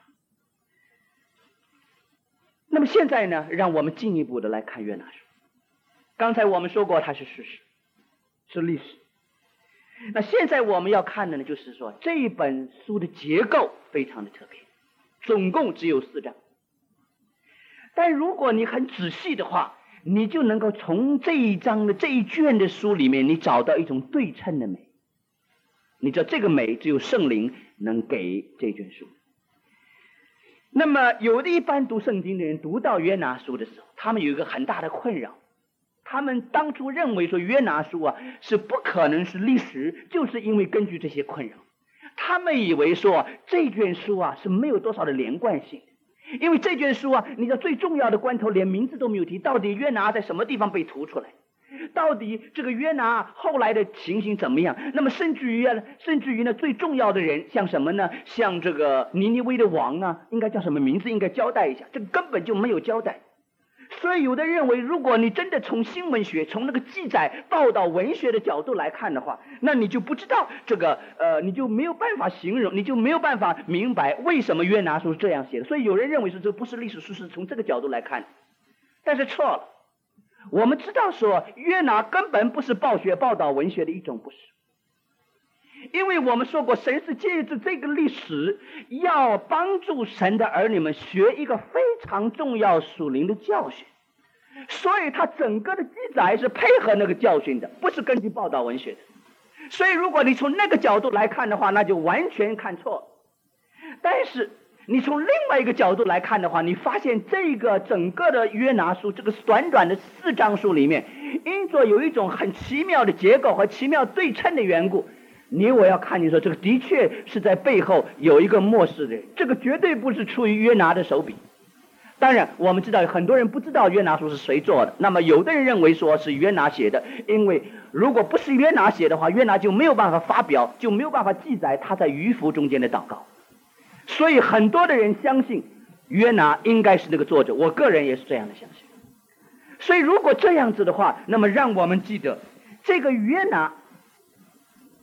那么现在呢，让我们进一步的来看约拿书。刚才我们说过它是事实，是历史。那现在我们要看的呢，就是说这一本书的结构非常的特别，总共只有4章。但如果你很仔细的话，你就能够从这一章的这一卷的书里面，你找到一种对称的美。你知道这个美只有圣灵能给这卷书。那么有的一般读圣经的人读到约拿书的时候，他们有一个很大的困扰。他们当初认为说约拿书是不可能是历史，就是因为根据这些困扰，他们以为说这卷书是没有多少的连贯性的，因为这卷书你知道最重要的关头连名字都没有提，到底约拿在什么地方被吐出来，到底这个约拿后来的情形怎么样？那么甚至于呢最重要的人像什么呢？像这个尼尼微的王应该叫什么名字？应该交代一下，这个根本就没有交代。所以有的认为，如果你真的从新闻学、从那个记载报道文学的角度来看的话，那你就不知道这个你就没有办法形容，你就没有办法明白为什么约拿书是这样写的。所以有人认为说这不是历史书，是从这个角度来看，但是错了。我们知道说约拿根本不是报道文学的一种，不是。因为我们说过，神是借着这个历史要帮助神的儿女们学一个非常重要属灵的教训，所以他整个的记载是配合那个教训的，不是根据报道文学的。所以如果你从那个角度来看的话，那就完全看错了。但是你从另外一个角度来看的话，你发现这个整个的约拿书这个短短的4章书里面，因着有一种很奇妙的结构和奇妙对称的缘故，我要看你说这个的确是在背后有一个默示的人，这个绝对不是出于约拿的手笔。当然我们知道很多人不知道约拿书是谁做的，那么有的人认为说是约拿写的，因为如果不是约拿写的话，约拿就没有办法发表，就没有办法记载他在鱼腹中间的祷告。所以很多的人相信约拿应该是那个作者，我个人也是这样的相信。所以如果这样子的话，那么让我们记得这个约拿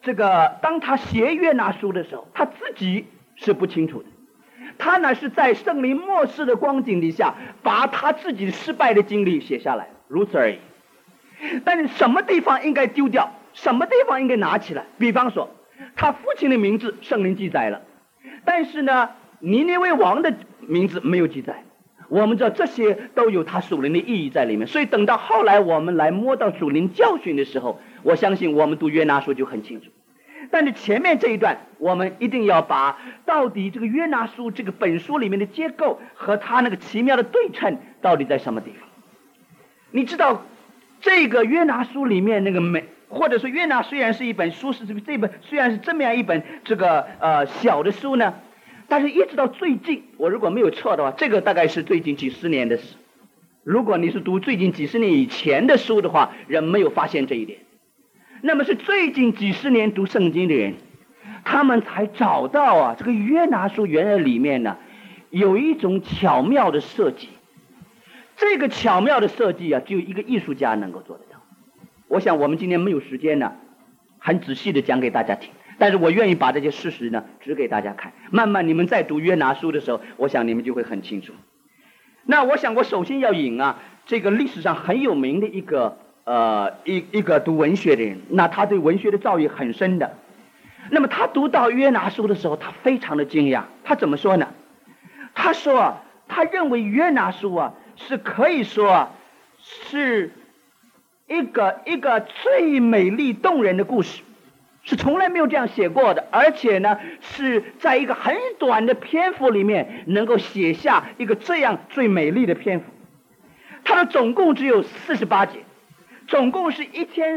当他写约拿书的时候，他自己是不清楚的，他呢是在圣灵默示的光景底下，把他自己失败的经历写下来，如此而已。但是什么地方应该丢掉，什么地方应该拿起来？比方说，他父亲的名字圣灵记载了，但是呢，尼尼微王的名字没有记载。我们知道这些都有它属灵的意义在里面，所以等到后来我们来摸到属灵教训的时候，我相信我们读约拿书就很清楚。但是前面这一段，我们一定要把到底这个约拿书这个本书里面的结构和它那个奇妙的对称到底在什么地方。你知道这个约拿书里面那个或者说约拿虽然是一本书，这本虽然是这么样一本小的书呢，但是一直到最近，我如果没有错的话，这个大概是最近几十年的事。如果你是读最近几十年以前的书的话，人没有发现这一点。那么是最近几十年读圣经的人，他们才找到这个约拿书原来里面呢有一种巧妙的设计。这个巧妙的设计只有一个艺术家能够做得到。我想我们今天没有时间呢很仔细的讲给大家听，但是我愿意把这些事实呢指给大家看，慢慢你们在读约拿书的时候，我想你们就会很清楚。那我想我首先要引这个历史上很有名的一个读文学的人，那他对文学的造诣很深的。那么他读到约拿书的时候，他非常的惊讶。他怎么说呢？他说他认为约拿书是可以说是一个最美丽动人的故事，是从来没有这样写过的，而且呢是在一个很短的篇幅里面能够写下一个这样最美丽的篇幅。它的总共只有48节，总共是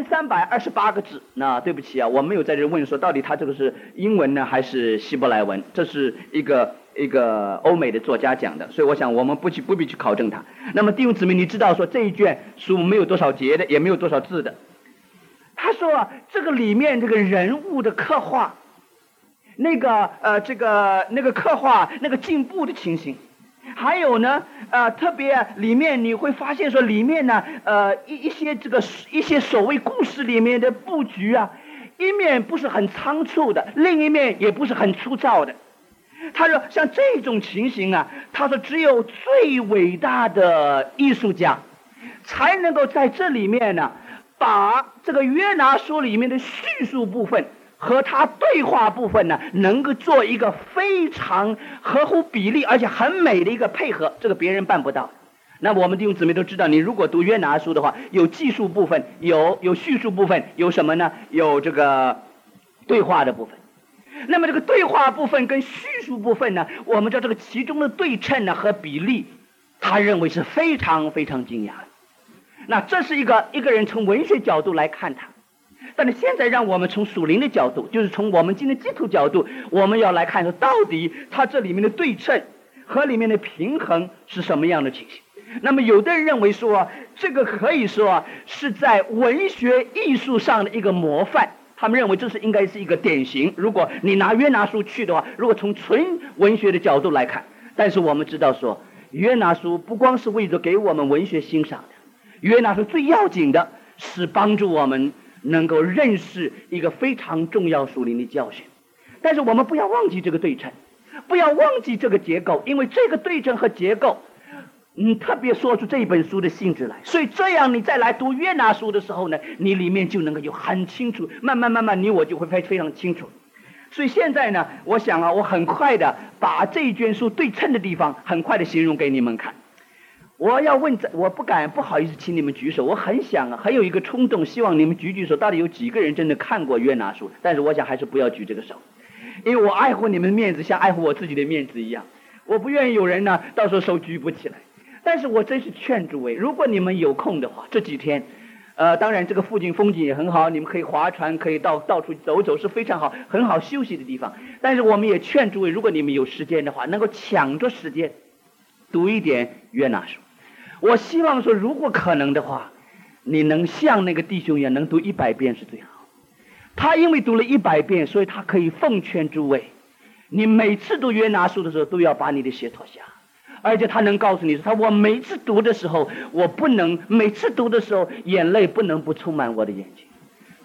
1328个字。那对不起我没有在这问说到底他这个是英文呢还是希伯来文，这是一个欧美的作家讲的，所以我想我们不必去考证它。那么弟兄姊妹，你知道说这一卷书没有多少节的，也没有多少字的。他说这个里面这个人物的刻画，那个刻画那个进步的情形，还有呢特别里面你会发现说里面呢一些所谓故事里面的布局一面不是很仓促的，另一面也不是很粗糙的。他说像这种情形他说只有最伟大的艺术家才能够在这里面呢把这个约拿书里面的叙述部分和他对话部分呢能够做一个非常合乎比例而且很美的一个配合，这个别人办不到。那么我们弟兄姊妹都知道，你如果读约拿书的话，有技术部分，有叙述部分，有什么呢？有这个对话的部分。那么这个对话部分跟叙述部分呢，我们知道这个其中的对称呢和比例，他认为是非常非常惊讶的。那这是一个人从文学角度来看他，但是现在让我们从属灵的角度，就是从我们今天基督角度，我们要来看说到底他这里面的对称和里面的平衡是什么样的情形。那么有的人认为说这个可以说是在文学艺术上的一个模范，他们认为这应该是一个典型。如果你拿约拿书去的话，如果从纯文学的角度来看，但是我们知道说约拿书不光是为着给我们文学欣赏的，约拿书最要紧的是帮助我们能够认识一个非常重要属灵的教训。但是我们不要忘记这个对称，不要忘记这个结构，因为这个对称和结构特别说出这本书的性质来。所以这样你再来读约拿书的时候呢，你里面就能够有很清楚，慢慢你我就会非常清楚。所以现在呢，我想我很快的把这一卷书对称的地方很快的形容给你们看。我要问，我不好意思请你们举手，我很想很有一个冲动，希望你们举手，到底有几个人真的看过约拿书？但是我想还是不要举这个手，因为我爱护你们的面子，像爱护我自己的面子一样，我不愿意有人呢到时候手举不起来。但是我真是劝诸位，如果你们有空的话，这几天当然这个附近风景也很好，你们可以划船，可以到处走走，是非常好很好休息的地方。但是我们也劝诸位，如果你们有时间的话，能够抢着时间读一点约拿书。我希望说如果可能的话，你能像那个弟兄一样能读100遍是最好。他因为读了100遍，所以他可以奉劝诸位，你每次读约拿书的时候都要把你的鞋脱下。而且他能告诉你说，我每次读的时候，每次读的时候眼泪不能不充满我的眼睛。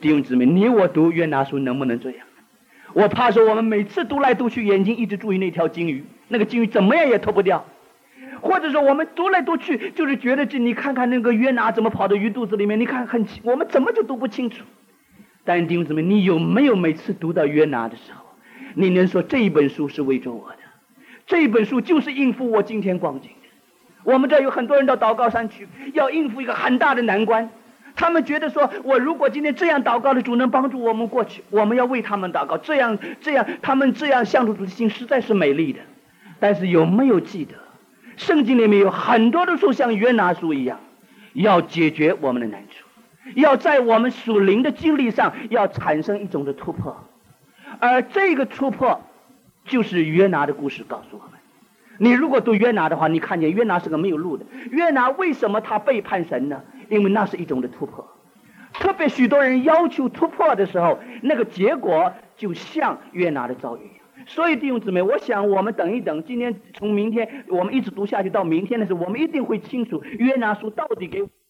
弟兄姊妹，你我读约拿书能不能这样？我怕说我们每次读来读去，眼睛一直注意那条金鱼，那个金鱼怎么样也脱不掉。或者说我们读来读去，就是觉得你看看那个约拿怎么跑到鱼肚子里面，你看我们怎么就读不清楚。但是弟兄姊妹，你有没有每次读到约拿的时候，你能说这一本书是为着我的，这一本书就是应付我今天光景的？我们这有很多人到祷告山去，要应付一个很大的难关，他们觉得说，我如果今天这样祷告的主能帮助我们过去，我们要为他们祷告，这样他们这样向主的心实在是美丽的。但是有没有记得，圣经里面有很多的书像约拿书一样，要解决我们的难处，要在我们属灵的经历上要产生一种的突破，而这个突破就是约拿的故事告诉我们。你如果读约拿的话，你看见约拿是个没有路的。约拿为什么他背叛神呢？因为那是一种的突破。特别许多人要求突破的时候，那个结果就像约拿的遭遇一样。所以弟兄姊妹，我想我们等一等，今天从明天我们一直读下去到明天的时候，我们一定会清楚约拿书到底给